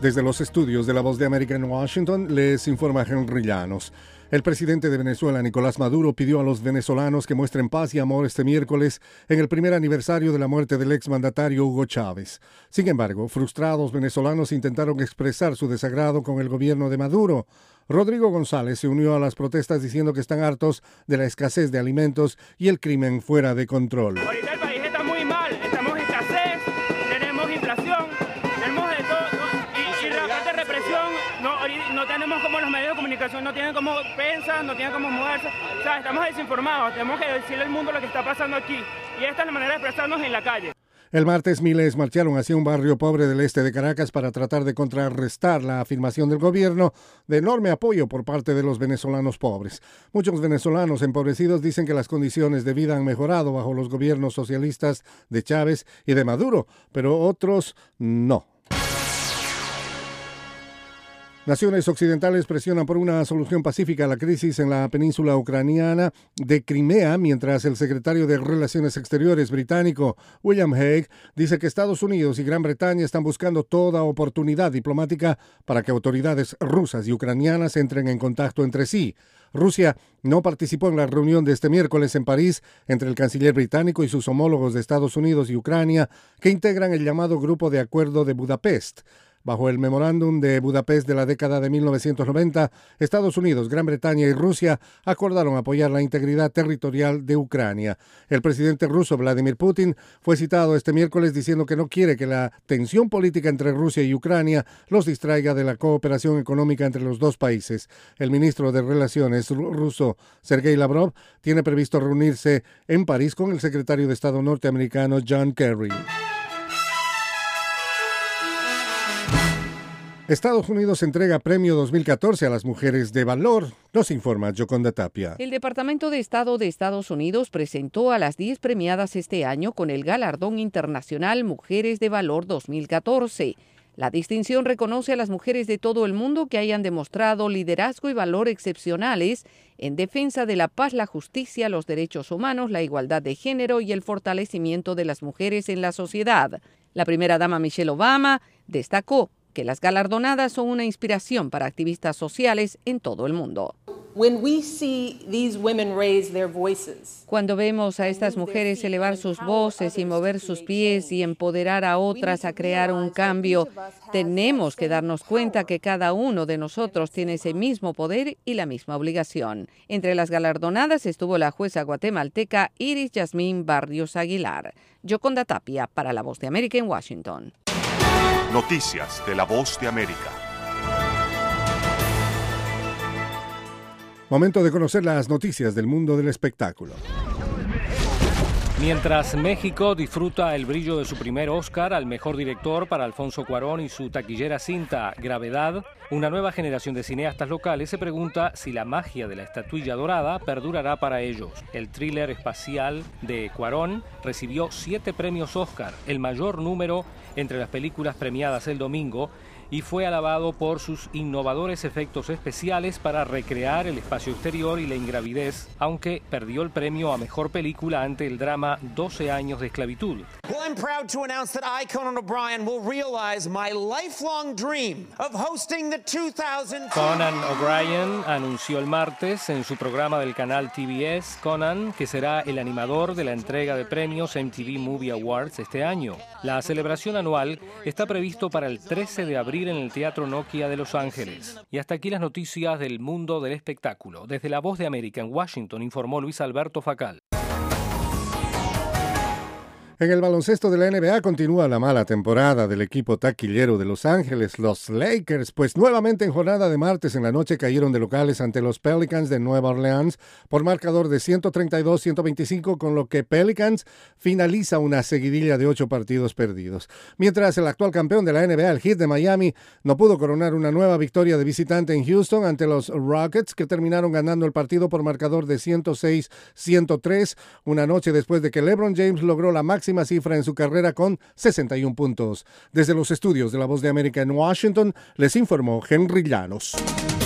Desde los estudios de La Voz de América en Washington, les informa Henry Llanos. El presidente de Venezuela, Nicolás Maduro, pidió a los venezolanos que muestren paz y amor este miércoles en el primer aniversario de la muerte del exmandatario Hugo Chávez. Sin embargo, frustrados venezolanos intentaron expresar su desagrado con el gobierno de Maduro. Rodrigo González se unió a las protestas diciendo que están hartos de la escasez de alimentos y el crimen fuera de control. Ahorita el país está muy mal, estamos en escasez, tenemos inflación, tenemos de todo, y la parte de represión, no tenemos como los medios de comunicación, no tienen cómo pensar, no tienen cómo moverse, o sea, estamos desinformados, tenemos que decirle al mundo lo que está pasando aquí, y esta es la manera de expresarnos en la calle. El martes miles marcharon hacia un barrio pobre del este de Caracas para tratar de contrarrestar la afirmación del gobierno de enorme apoyo por parte de los venezolanos pobres. Muchos venezolanos empobrecidos dicen que las condiciones de vida han mejorado bajo los gobiernos socialistas de Chávez y de Maduro, pero otros no. Naciones occidentales presionan por una solución pacífica a la crisis en la península ucraniana de Crimea, mientras el secretario de Relaciones Exteriores británico, William Hague, dice que Estados Unidos y Gran Bretaña están buscando toda oportunidad diplomática para que autoridades rusas y ucranianas entren en contacto entre sí. Rusia no participó en la reunión de este miércoles en París entre el canciller británico y sus homólogos de Estados Unidos y Ucrania, que integran el llamado Grupo de Acuerdo de Budapest. Bajo el memorándum de Budapest de la década de 1990, Estados Unidos, Gran Bretaña y Rusia acordaron apoyar la integridad territorial de Ucrania. El presidente ruso Vladimir Putin fue citado este miércoles diciendo que no quiere que la tensión política entre Rusia y Ucrania los distraiga de la cooperación económica entre los dos países. El ministro de Relaciones ruso, Sergei Lavrov, tiene previsto reunirse en París con el secretario de Estado norteamericano John Kerry. Estados Unidos entrega Premio 2014 a las mujeres de valor, nos informa Yoconda Tapia. El Departamento de Estado de Estados Unidos presentó a las 10 premiadas este año con el galardón internacional Mujeres de Valor 2014. La distinción reconoce a las mujeres de todo el mundo que hayan demostrado liderazgo y valor excepcionales en defensa de la paz, la justicia, los derechos humanos, la igualdad de género y el fortalecimiento de las mujeres en la sociedad. La primera dama Michelle Obama destacó que las galardonadas son una inspiración para activistas sociales en todo el mundo. Cuando vemos a estas mujeres elevar sus voces y mover sus pies y empoderar a otras a crear un cambio, tenemos que darnos cuenta que cada uno de nosotros tiene ese mismo poder y la misma obligación. Entre las galardonadas estuvo la jueza guatemalteca Iris Yasmín Barrios Aguilar. Yoconda Tapia para La Voz de América en Washington. Noticias de La Voz de América. Momento de conocer las noticias del mundo del espectáculo. Mientras México disfruta el brillo de su primer Oscar al mejor director para Alfonso Cuarón y su taquillera cinta Gravedad, una nueva generación de cineastas locales se pregunta si la magia de la estatuilla dorada perdurará para ellos. El thriller espacial de Cuarón recibió 7 premios Oscar, el mayor número entre las películas premiadas el domingo, y fue alabado por sus innovadores efectos especiales para recrear el espacio exterior y la ingravidez, aunque perdió el premio a mejor película ante el drama 12 años de esclavitud. Well, I'm proud to announce that I, Conan O'Brien, will realize my lifelong dream of hosting the 2000. Conan O'Brien anunció el martes en su programa del canal TBS, Conan, que será el animador de la entrega de premios MTV Movie Awards este año. La celebración anual está previsto para el 13 de abril en el Teatro Nokia de Los Ángeles. Y hasta aquí las noticias del mundo del espectáculo. Desde La Voz de América en Washington informó Luis Alberto Facal. En el baloncesto de la NBA continúa la mala temporada del equipo taquillero de Los Ángeles, los Lakers, pues nuevamente en jornada de martes en la noche cayeron de locales ante los Pelicans de Nueva Orleans por marcador de 132-125, con lo que Pelicans finaliza una seguidilla de 8 partidos perdidos. Mientras el actual campeón de la NBA, el Heat de Miami, no pudo coronar una nueva victoria de visitante en Houston ante los Rockets, que terminaron ganando el partido por marcador de 106-103, una noche después de que LeBron James logró la máxima cifra en su carrera con 61 puntos. Desde los estudios de La Voz de América en Washington, les informó Henry Llanos.